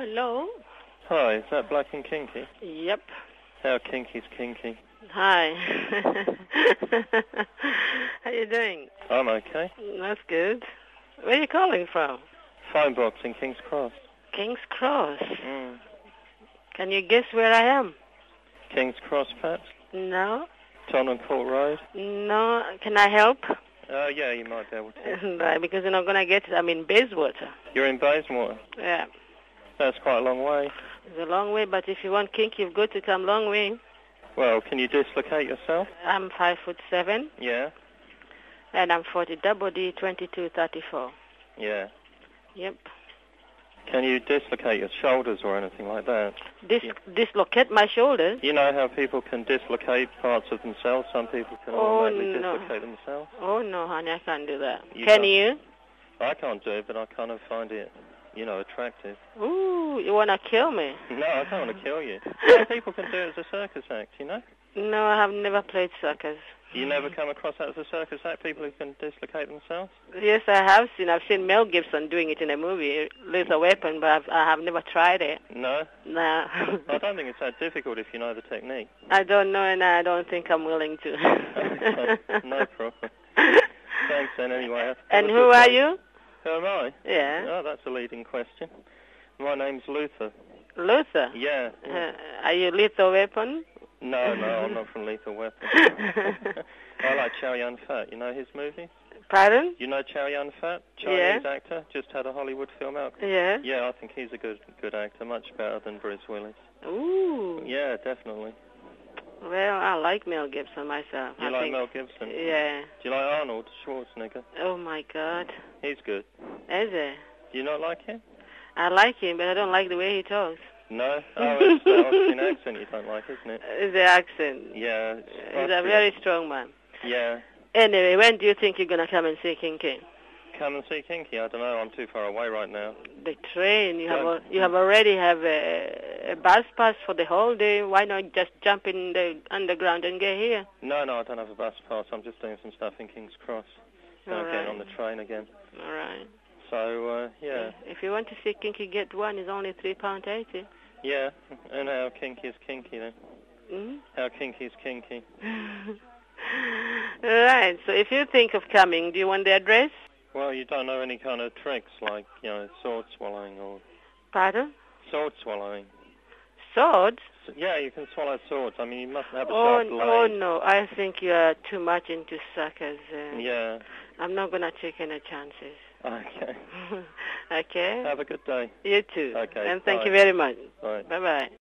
Hello? Hi, is that Black and Kinky? Yep. How kinky's kinky? Hi. How you doing? I'm okay. That's good. Where are you calling from? Phone box in King's Cross. King's Cross. Mm. Can you guess where I am? King's Cross, perhaps? No. Tottenham Court Road? No. Can I help? Yeah, you might be able to. Right, because you're not going to get it. I'm in Bayswater. You're in Bayswater? Yeah. That's quite a long way. It's a long way, but if you want kink, you've got to come long way. Well, can you dislocate yourself? I'm 5'7". Yeah? And I'm 40 double D 2234. Yeah. Yep. Can you dislocate your shoulders or anything like that? Dislocate my shoulders? You know how people can dislocate parts of themselves? Some people can automatically dislocate themselves. Oh, no, honey, I can't do that. You Can you? I can't do it, but I kind of find it, attractive. Ooh, you want to kill me? No, I don't want to kill you. Some people can do it as a circus act, you know? No, I have never played circus. You never come across that as a circus act, people who can dislocate themselves? Yes, I have seen. I've seen Mel Gibson doing it in a movie, Lethal Weapon, but I have never tried it. No? No. I don't think it's that difficult if you know the technique. I don't know, and I don't think I'm willing to. Okay, no problem. Thanks then, anyway. And who are you? Who am I? Yeah. Oh, that's a leading question. My name's Luther. Luther? Yeah. Are you Lethal Weapon? No, I'm not from Lethal Weapon. I like Chow Yun-fat. You know his movie? Pardon? You know Chow Yun-fat? Chinese actor? Just had a Hollywood film out. Yeah. Yeah, I think he's a good actor, much better than Bruce Willis. Ooh. Yeah, definitely. Well, I like Mel Gibson myself. You like Mel Gibson? Yeah. Do you like Arnold Schwarzenegger? Oh, my God. He's good. Is he? Do you not like him? I like him, but I don't like the way he talks. No? Oh, it's the Austin accent you don't like, isn't it? It's the accent. Yeah. He's a very strong man. Yeah. Anyway, when do you think you're going to come and see Kinky? Come and see Kinky? I don't know. I'm too far away right now. The train. You have already have a bus pass for the whole day. Why not just jump in the underground and get here? No, I don't have a bus pass. I'm just doing some stuff in King's Cross. So I'm getting on the train again. All right. So, yeah. If you want to see Kinky, get one. It's only £3.80. Yeah. And how kinky is kinky then? Mm-hmm. How kinky is kinky? Right. So if you think of coming, do you want the address? Well, you don't know any kind of tricks like, sword swallowing or... Pardon? Sword swallowing. Swords? Yeah, you can swallow swords. I mean, you must have a sharp blade. Oh, no. I think you are too much into suckers. Yeah. I'm not going to take any chances. Okay. Okay? Have a good day. You too. Okay. And thank you very much. Bye. Bye-bye.